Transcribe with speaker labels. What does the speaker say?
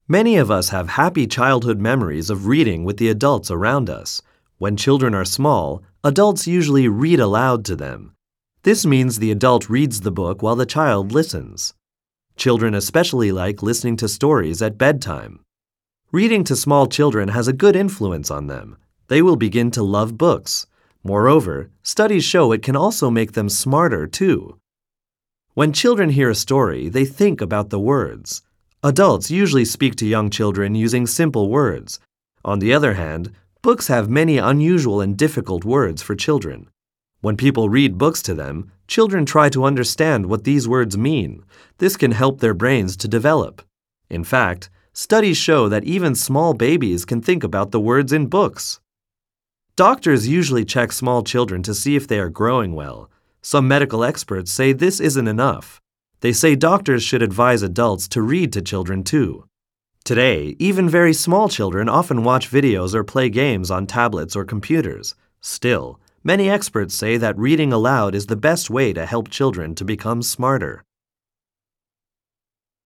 Speaker 1: Many of us have happy childhood memories of reading with the adults around us. When children are small, adults usually read aloud to them. This means the adult reads the book while the child listens. Children especially like listening to stories at bedtime. Reading to small children has a good influence on them. They will begin to love books. Moreover, studies show it can also make them smarter too. When children hear a story, they think about the words. Adults usually speak to young children using simple words. On the other hand, books have many unusual and difficult words for children. When people read books to them, children try to understand what these words mean. This can help their brains to develop. In fact, studies show that even small babies can think about the words in books. Doctors usually check small children to see if they are growing well. Some medical experts say this isn't enough. They say doctors should advise adults to read to children too. Today, even very small children often watch videos or play games on tablets or computers. Still, many experts say that reading aloud is the best way to help children to become smarter.